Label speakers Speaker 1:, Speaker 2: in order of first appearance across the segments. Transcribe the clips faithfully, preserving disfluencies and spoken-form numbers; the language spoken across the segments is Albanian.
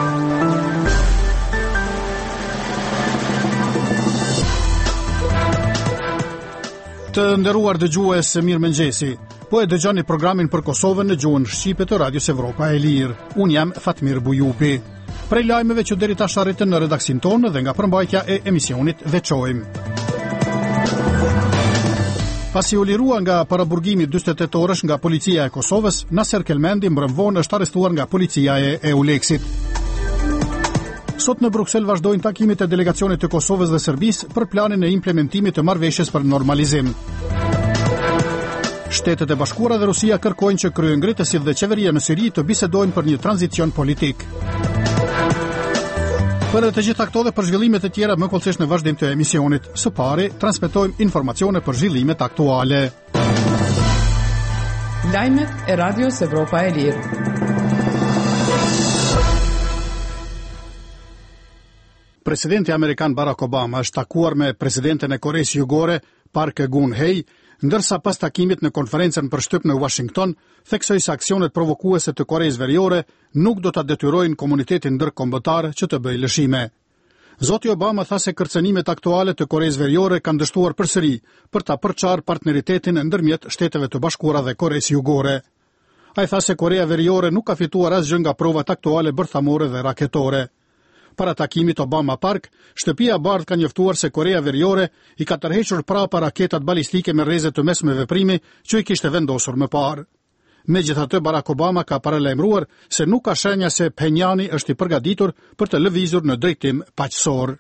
Speaker 1: Të nderuar dëgjues, mirëmëngjesi. Po e dëgjoni programin për Kosovën në gjuhën shqipe të Radios Evropa e Lirë. Unë jam Fatmir Bujupi. Prej lajmeve që deri tash arritën në redaksin tonë dhe nga përmbajtja e emisionit veçojmë. Pasi u lirua nga paraburgimi dyzet e tetë orësh nga policia e Kosovës, Naser Kelmendi mbrëmvonë është arrestuar nga policia e Euleksit. Sot në Bruksel vazhdojnë takimet e delegacionit të Kosovës dhe Serbisë për planin e implementimit të marrëveshjes për normalizim. Shtetet e Bashkuara dhe Rusia kërkojnë që kryengritësit dhe qeveria në Siri të bisedojnë për një tranzicion politik. Për të gjitha këto dhe për zhvillimet e tjera më kollësisht në vazhdim të emisionit, së pari transmetojmë informacione për zhvillimet aktuale.
Speaker 2: Lajmet e Radios Evropa e Lirë.
Speaker 1: Presidenti amerikan Barack Obama është takuar me presidenten e Koreas Jugore, Park Geun-hye, ndërsa pas takimit në konferencën për shtyp në Washington, theksoi se aksionet provokuese të Koreas Veriore nuk do ta detyrojnë komunitetin ndërkombëtar që të bëjë lëshime. Zoti Obama tha se kërcënimet aktuale të Koreas Veriore kanë dështuar përsëri për ta përçarë partneritetin ndërmjet Shteteve të Bashkuara dhe Koreas Jugore. Ai tha se Korea Veriore nuk ka fituar asgjë nga provat aktuale bërthamore dhe raketore. Para takimit Obama-Park, Shtëpia e Bardhë ka njoftuar se Korea Veriore i ka tërhequr prapa raketat balistike me rreze të mesme veprimi që i kishte vendosur më parë. Megjithatë, Barack Obama ka paralajmëruar se nuk ka shenja se Phenjani është i përgatitur për të lëvizur në drejtim paqësor.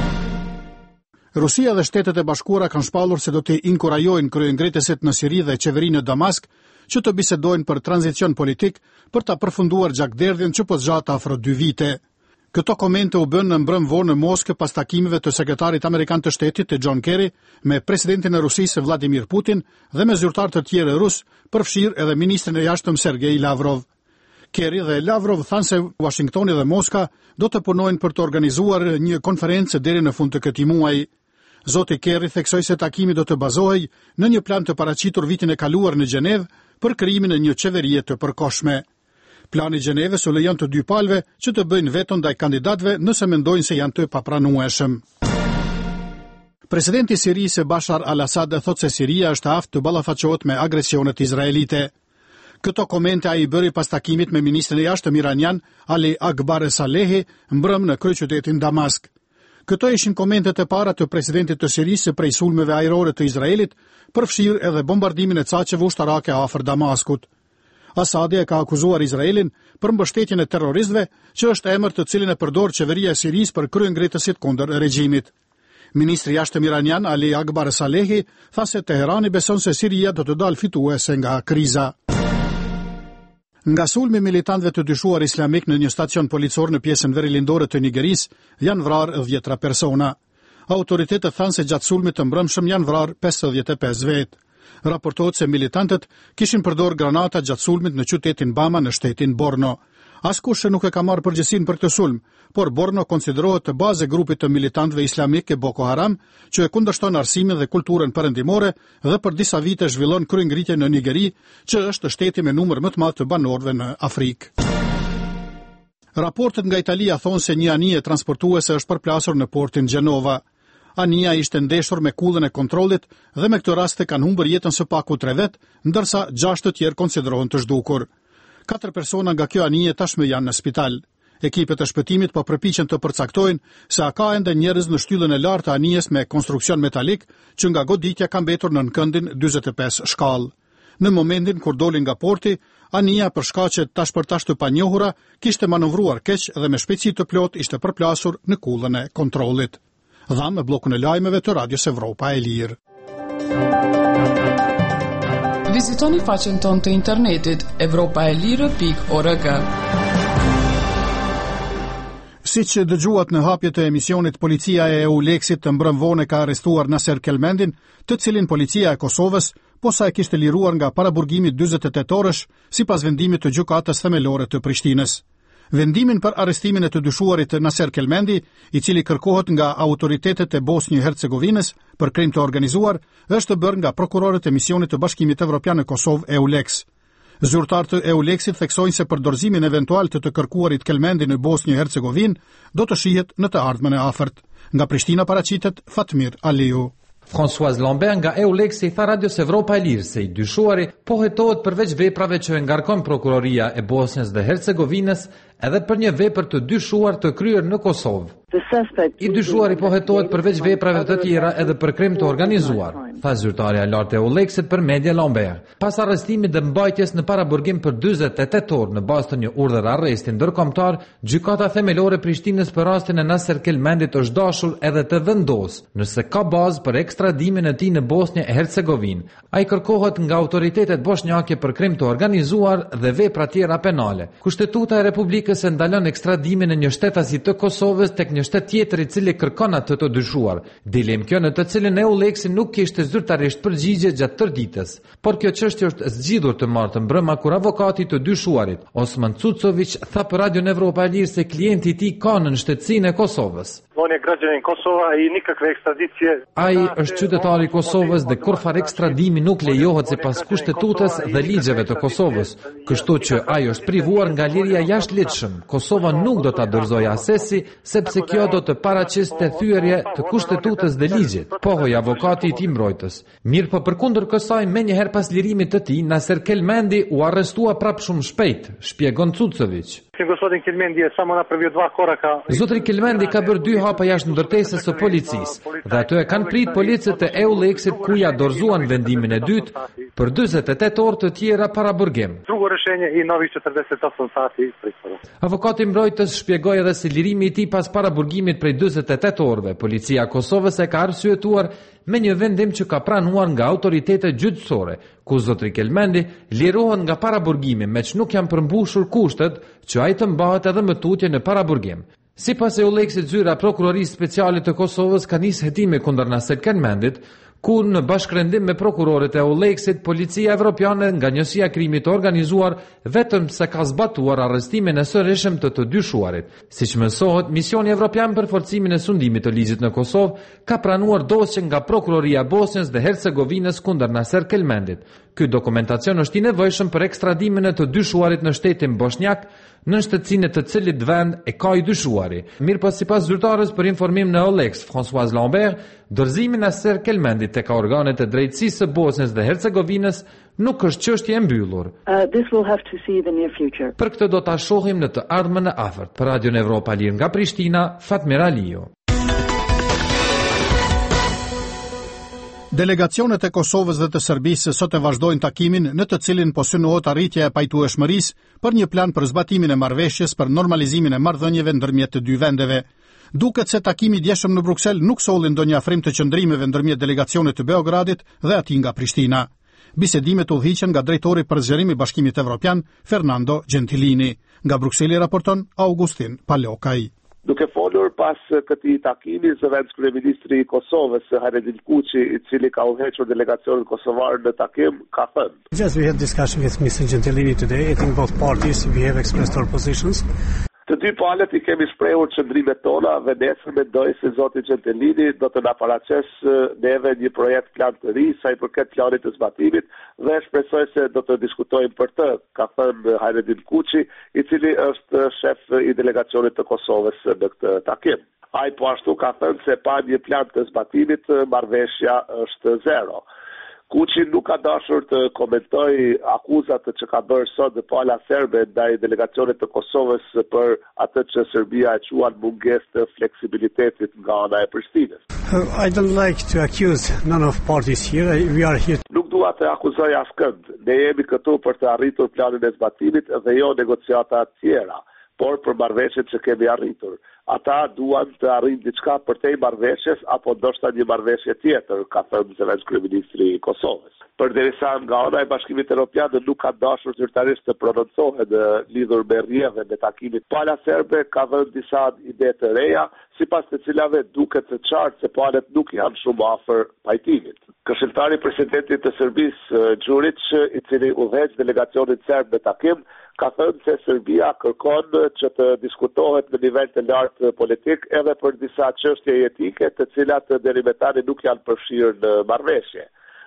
Speaker 1: Rusia dhe Shtetet e Bashkuara kanë shpallur se do të inkurajojnë kryengritësit në Siri dhe qeverinë në Damask që të bisedojnë për tranzicion politik për ta përfunduar gjakderdhjen që po zgjat afro dy vite. Këto komente u bën në mbrëm vonë në Moskë pas takimeve të sekretarit amerikan të shtetit të John Kerry me presidentin e Rusisë Vladimir Putin dhe me zyrtar të tjerë rus, përfshirë edhe ministrin e jashtëm Sergej Lavrov. Kerry dhe Lavrov thanë se Washingtoni dhe Moska do të punojnë për të organizuar një konferencë deri në fund të këtij muaji. Zoti Kerry theksoi se takimi do të bazohej në një plan të paraqitur vitin e kaluar në Gjenevë për krijimin e një qeverie të përkohshme. Plani Gjeneves u lejon të dy palëve që të bëjnë veto ndaj kandidatëve nëse mendojnë se janë të papranueshëm. Presidenti i Sirisë Bashar al-Assad thotë se Siria është aftë të ballafaqohet me agresionet izraelite. Këto komente ai i bëri pas takimit me ministrin e jashtëm iranian Ali Akbar Salehi mbrëm në kryeqytetin Damask. Këto ishin komentet e para të presidentit të Sirisë prej sulmeve ajrore të Izraelit, përfshirë edhe bombardimin e caqeve ushtarake afër Damaskut. Asadi e ka akuzuar Izraelin për mbështetjen e terroristëve, që është emër të cilin e përdor qeveria e Sirisë për kryengritësit kundër regjimit. Ministri i jashtëm iranian Ali Akbar Salehi tha se Teherani beson se Siria do të dalë fituese nga kriza. Nga sulmi militantëve të dyshuar islamik në një stacion policor në pjesën verilindore të Nigerisë, janë vrarë dhjetra persona. Autoritetet thanë se gjatë sulmit të mbrëmshëm janë vrarë pesëdhjetë e pesë vetë. Raportohet se militantët kishin përdor granata gjatë sulmit në qytetin Bama në shtetin Borno. Askush nuk e ka marrë përgjegjësinë për këtë sulm, por Borno konsiderohet të bazë e grupit të militantëve islamik e Boko Haram, që e kundërshton arsimin dhe kulturën perëndimore dhe për disa vite zhvillon kryengritje në Nigeri, që është shteti me numër më të madh të banorëve në Afrikë. Raportet nga Italia thonë se një anije transportuese është përplasur në portin Gjenova. Anija ishte ndeshur me kullën e kontrollit dhe me këtë rast kanë humbur jetën së paku tre vet, ndërsa gjashtë të tjerë konsiderohen të zhdukur. Katër persona nga kjo anije tashmë janë në spital. Ekipet e shpëtimit po përpiqen të përcaktojnë se a ka ende njerëz në shtyllën e lartë të anijes me konstruksion metalik që nga goditja ka mbetur nën këndin dyzet e pesë shkallë. Në momentin kur doli nga porti, anija për shkaqe tash për tash të panjohura kishte manovruar keq dhe me shpejtësi të plot ishte përplasur në kullën e kontrollit. Dhamë blokun e lajmeve të Radios Evropa e Lirë.
Speaker 2: Vizitoni faqen tonë të internetit evropa e lirë pikë org.
Speaker 1: Siç dëgjuat në hapje të emisionit, policia e Euleksit të mbrëmvone ka arrestuar Naser Kelmendin, të cilin policia e Kosovës posa e kishte liruar nga paraburgimi dyzet e tetë orësh sipas vendimit të gjykatës themelore të Prishtinës. Vendimin për arrestimin e të dyshuarit Naser Kelmendi, i cili kërkohet nga autoritetet e Bosnjë-Hercegovinës për krim të organizuar, është bërë nga prokurorët e misionit të Bashkimit Evropian në Kosovë Euleks. Zyrtarët e EULEX-it theksojnë se përdorzimin eventual të të kërkuarit kelmendi në Bosnjë-Hercegovinë do të shihet në të ardhmen e afërt. Nga Prishtina paraqitet Fatmir Aliu.
Speaker 3: François Lambert nga EULEX i tha Radios Evropa e Lirë se i dyshuari po hetohet përveç veprave që e ngarkon prokuroria e Bosnjës dhe Hercegovinës edhe për një vepër të dyshuar të kryer në Kosovë. I dyshuari po hetohet përveç veprave të tjera edhe për krim të organizuar, tha zyrtarja e lartë e EULEX-it për media Lambert. Pas arrestimit dhe mbajtjes në paraburgim për dyzet e tetë orë në bazë të një urdhër arresti ndërkombëtar, gjykata themelore Prishtinës për rastin e Naser Kelmendit është dashur edhe të vendos nëse ka bazë për ekstradimin e tij në Bosnjë e Hercegovinë. Ai kërkohet nga autoritetet bosnjake për krim të organizuar dhe vepra tjera penale. Kushtetuta e Republikës e ndalon ekstradimin e një shtetasi të Kosovës tek një shtet tjetër i cili kërkon atë të dyshuar. Dilim kjo në të cilën EULEX-i nuk kishte zyrtarisht përgjigje gjatë tërë ditës, por kjo çështje është zgjidhur të martën mbrëmë kur avokati të dyshuarit, Osman Cucović, tha për Radio Evropa e Lirë se klienti i tij ka në shtetësinë e Kosovës. Ai është qytetar i Kosovës dhe kurfar ekstradimi nuk lejohet sipas kushtetutës dhe ligjeve të Kosovës, kështu që ai është privuar nga liria jashtëligjshëm. Kosova nuk do ta dorëzojë asesi sepse kjo do të paraqiste thyerje të kushtetutës dhe ligjit, pohoi avokati i tij mbrojtës. Mirë, po përkundër kësaj, menjëherë pas lirimit të tij, Naser Kelmendi u arrestua prapë shumë shpejt, shpjegon Cucović. Zotri Kelmendi ka bërë dy hapa jashtë ndërtesës së policisë dhe ato e kanë prit policët e EULEX-it ku ja dorëzuan vendimin e dytë për dyzet e tetë orë të tjera para burgim. Avokati mbrojtës shpjegoi edhe se lirimi i tij pas para burgimit prej dyzet e tetë orëve, policia e Kosovës e ka arsyetuar me një vendim që ka pranuar nga autoritetet gjyqësore, ku zotri Kelmendi lirohet nga paraburgimi, me që nuk janë përmbushur kushtet që ai të mbahet edhe më tutje në paraburgim. Sipas EULEX-it, zyra prokurorisë speciale të Kosovës ka nisë hetime kundër Naser Kelmendit, ku në bashkërendim me prokurorët e EULEX-it, policia evropiane nga njësia krimit të organizuar vetëm se ka zbatuar arrestimin e sërishëm të të dyshuarit. Siç mësohet, misioni evropian për forcimin e sundimit të ligjit në Kosovë ka pranuar dosje nga prokuroria e Bosnjës dhe Hercegovinës kundër Naser Kelmendit. Ky dokumentacion është i nevojshëm për ekstradimin e të dyshuarit në shtetin bosnjak, në shtetësinë të cilit vend e ka i dyshuari. Mirë, po sipas zyrtarës për informim në EULEX, François Lambert, dorëzimi i Naser Kelmendit tek organet e drejtësisë së Bosnjës dhe Hercegovinës nuk është çështje e mbyllur.
Speaker 4: Uh, this we'll have to see the near future.
Speaker 3: Për këtë do ta shohim në të ardhmen e afërt. Për Radio Evropa Lirë nga Prishtina, Fatmir Aliu.
Speaker 1: Delegacionet e Kosovës dhe të Serbisë sot e vazhdojnë takimin në të cilin po synohet arritja e pajtueshmërisë për një plan për zbatimin e marrëveshjes për normalizimin e marrëdhënieve ndërmjet të dy vendeve. Duket se takimi i djeshëm në Bruksel nuk solli ndonjë afrim të qëndrimeve ndërmjet delegacionit të Beogradit dhe atij nga Prishtina. Bisedimet udhëhiqen nga drejtori për zgjerim i Bashkimit Evropian, Fernando Gentilini. Nga Brukseli raporton Augustin Palokaj.
Speaker 5: Duke folur pas këtij takimi, zëvendës kryeministri i Kosovës, Hajredin Kuqi, i cili ka udhëhequr delegacionin kosovar në takim, ka thënë.
Speaker 6: Just we had discussion with Mister Gentilini today. I think both parties we have expressed our positions.
Speaker 5: Të dy palët i kemi shprehur qëndrimet tona dhe nesër mendoj se zoti Gentilini do të na paraqes neve një projekt plan të ri sa i përket planit të zbatimit dhe shpresoj se do të diskutojmë për të, ka thënë Hajredin Kuqi, i cili është shef i delegacionit të Kosovës në këtë takim. Ai po ashtu ka thënë se pa një plan të zbatimit marrëveshja është zero. Kuqi nuk ka dashur të komentoj akuzat që ka bërë sot dhe pala serbe ndaj delegacionit të Kosovës për atë që Serbia e quan mungesë të fleksibilitetit nga ana e Prishtinës.
Speaker 6: I don't like to accuse none of parties here. We are here.
Speaker 5: Nuk dua të akuzoj askënd. Ne jemi këtu për të arritur planin e zbatimit dhe jo negociata tjera, por për marrëveshjet që kemi arritur. Ata duan të arrijnë diçka përtej marrëveshjes apo ndoshta një marrëveshje tjetër, ka thënë zëvendës kryeministri i Kosovës. Përderisa nga ana e Bashkimit Evropian nuk ka dashur zyrtarisht të prononcohet lidhur me rrjedhën e takimit, pala serbe ka dhënë disa ide të reja, sipas të cilave duket të qartë se palët nuk janë shumë afër pajtimit. Këshilltari i presidentit të Serbisë, Xhurić, i cili udhëheq delegacionin serb në takim, ka thënë se Serbia kërkon që të diskutohet në nivel të lartë politik edhe për disa çështje etike të cilat deri më tani nuk janë përfshirë në marrëveshje.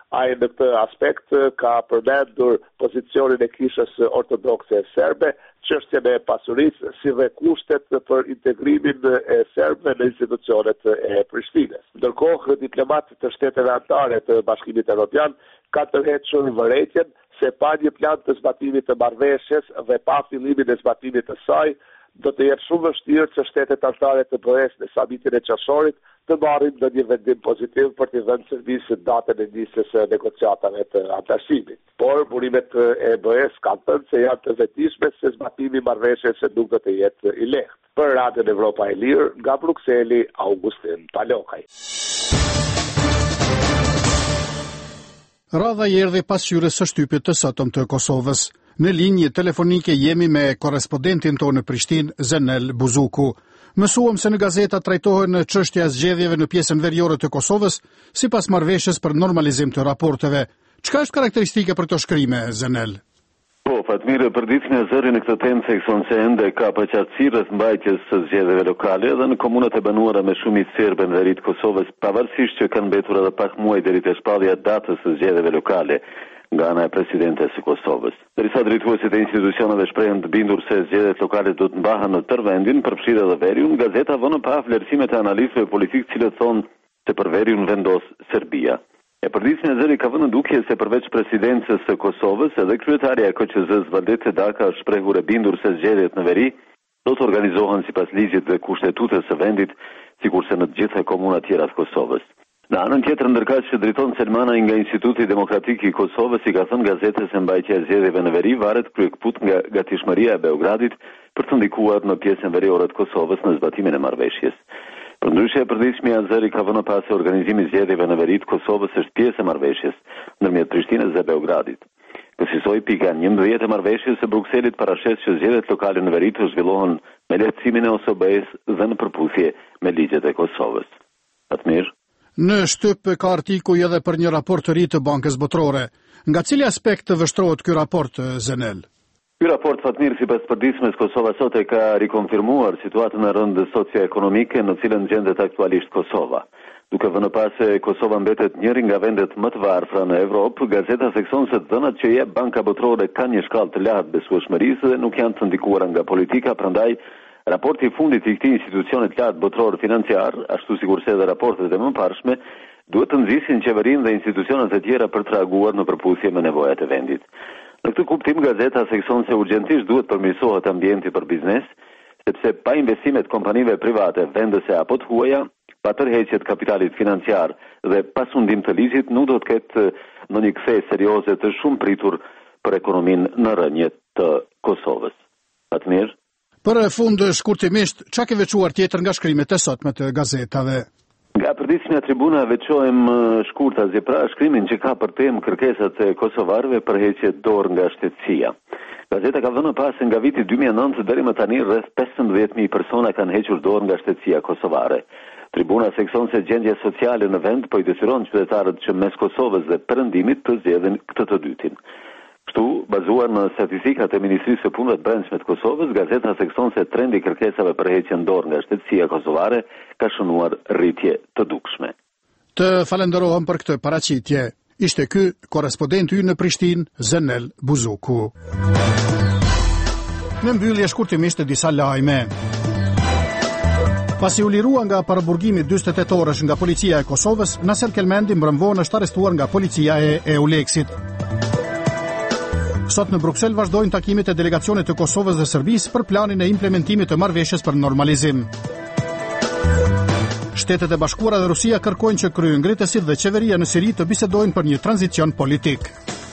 Speaker 5: Ai në këtë aspekt ka përmendur pozicionin e kishës ortodokse serbe, çështjen e pasurisë si dhe kushtet për integrimin e serbëve në institucionet e Prishtinës. Ndërkohë, diplomatët të shteteve anëtare të Bashkimit Evropian kanë tërhequr vërejtjen se pa një plan të zbatimit të marrëveshjes dhe pa fillimin e zbatimit të saj, do të jetë shumë vështirë që shtetet anëtare të B E-s në samitin e qershorit të marrin në një vendim pozitiv për të dhënë Serbisë datën e nisjes së negociatave të antarësimit. Por burimet e B E-s kanë thënë se janë të vetëdijshme se zbatimi i marrëveshjes nuk do të jetë i lehtë. Për Radion Evropa e Lirë, nga Brukseli, Augustin Palokaj.
Speaker 1: Radha i erdhi pas hyrjes së shtypit të sotëm të Kosovës. Në linjë telefonike jemi me korrespondentin tonë në Prishtinë, Zenel Buzuku. Mësuam se në gazeta trajtohen çështja e zgjedhjeve në pjesën veriore të Kosovës, sipas marrëveshjes për normalizim të raporteve. Çka është karakteristike për këto shkrime, Zenel?
Speaker 7: Po, Fatmire, përditshmja e zëri në këtë temë seksion se ende ka përqartësi rreth mbajtjes së zgjedhjeve lokale edhe në komunat e banuara me shumicë serbe në veri të Kosovës, pavarësisht që kanë mbetur edhe pak muaj deri te shpallja e datës së zgjedhjeve lokale nga ana e presidentes së Kosovës. Derisa drejtuesit e institucioneve shprehen të bindur se zgjedhjet lokale do të mbahen në tërë vendin, përfshirë edhe veriun, gazeta vënë pa vlerësimet e analistëve politikë, cilët thonë se për veriun vendos Serbia. E përditshmja e zëri ka vënë dukje se përveç presidencës së Kosovës, edhe kryetaria e K Q Z-s Valdete Daka është shprehur e bindur se zgjedhjet në veri do të organizohen sipas ligjit dhe kushtetutës së vendit, sikurse në të gjitha komunat tjera të Kosovës. Në anën tjetër, ndërkaq që drejton Selmana nga Instituti Demokratik i Kosovës i ka thënë gazetës se mbajtja e zgjedhjeve në veri varet kryekput nga gatishmëria e Beogradit për të ndikuar në pjesën veriore të Kosovës në zbatimin e marrëveshjes. Përndryshe, e përditshmja e zëri ka vënë pas se organizimi i zgjedhjeve në veri të Kosovës është pjesë e marrëveshjes ndërmjet Prishtinës dhe Beogradit. Kësaj pika njëmbëdhjetë e marrëveshjes së Brukselit parashes që zgjedhjet lokale në veri të zhvillohen me lehtësimin e O S B-s dhe në përputhje me ligjet e Kosovës. Fatmir.
Speaker 1: Në shtyp ka artikuj edhe për një raport të ri të Bankës Botërore. Nga cili aspekt vështrohet ky raport, Zenel?
Speaker 7: Ky raport, Fatmir, sipas përditshmes, Kosova sot e ka rikonfirmuar situatën e rëndë socio-ekonomike në cilën gjendet aktualisht Kosova. Duke vënë pas se Kosova mbetet njëri nga vendet më të varfra në Evropë, gazeta thekson se dhënat që jep Banka Botërore kanë një shkallë të lartë besueshmërisë dhe nuk janë të ndikuara nga politika, prandaj raporti i fundit i këtij institucioni të lartë botëror financiar, ashtu sikurse edhe raportet e mëparshme, duhet të nxisin qeverinë dhe institucionet e tjera për të reaguar në përputhje me nevojat e vendit. Në këtë kuptim, gazeta thekson se urgjentisht duhet përmirësohet ambienti për biznes, sepse pa investimet kompanive private, vendese apo të huaja, pa tërheqje të kapitalit financiar dhe pa sundim të ligjit, nuk do të ketë ndonjë kthej serioze të shumë pritur për ekonominë në rënje të Kosovës. Fatmir.
Speaker 1: Për fund, shkurtimisht, çka ke veçuar tjetër nga shkrimet e sotme të gazetave?
Speaker 7: Nga përditshmja tribuna veçojmë shkurtazi pra shkrimin që ka për temë kërkesat e kosovarëve për heqje dorë nga shtetësia. Gazeta ka vënë pas nga viti dy mijë e nëntë deri më tani rreth pesëmbëdhjetë mijë persona kanë hequr dorë nga shtetësia kosovare. Tribuna thekson se gjendja sociale në vend po i detyron qytetarët që mes Kosovës dhe Perëndimit të zgjedhin këtë të dytin. Kështu, bazuar në statistikat e Ministrisë së Punëve të Brendshme të Kosovës, gazeta thekson se trendi i kërkesave për heqjen dorë nga shtetësia kosovare ka shënuar rritje të dukshme.
Speaker 1: Të falenderohem për këtë paraqitje. Ishte ky korrespondenti ynë në Prishtinë, Zenel Buzuku. Në mbyllje shkurtimisht e disa lajme. Pasi u lirua nga paraburgimi dyzet e tetë orësh nga policia e Kosovës, Naser Kelmendi mbrëmvon është arrestuar nga policia e Euleksit. Sot në Bruksel vazhdojnë takimet e delegacionit të Kosovës dhe Serbisë për planin e implementimit të marrëveshjes për normalizim. Shtetet e Bashkuara dhe Rusia kërkojnë që kryengritësit dhe qeveria në Siri të bisedojnë për një tranzicion politik.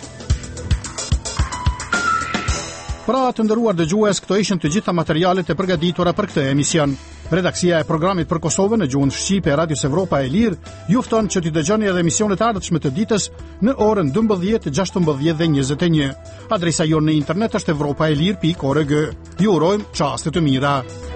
Speaker 1: Pra të nderuar dëgjues, këto ishin të gjitha materialet e përgatitura për këtë emision. Redaksia e programit për Kosovën në gjuhën shqipe e Radios Evropa e Lirë ju fton që t'i dëgjoni edhe emisionet e ardhshme të ditës në orën dymbëdhjetë, gjashtëmbëdhjetë dhe njëzet e një. Adresa jonë në internet është evropaelir pikë org. Ju urojmë çaste të mira.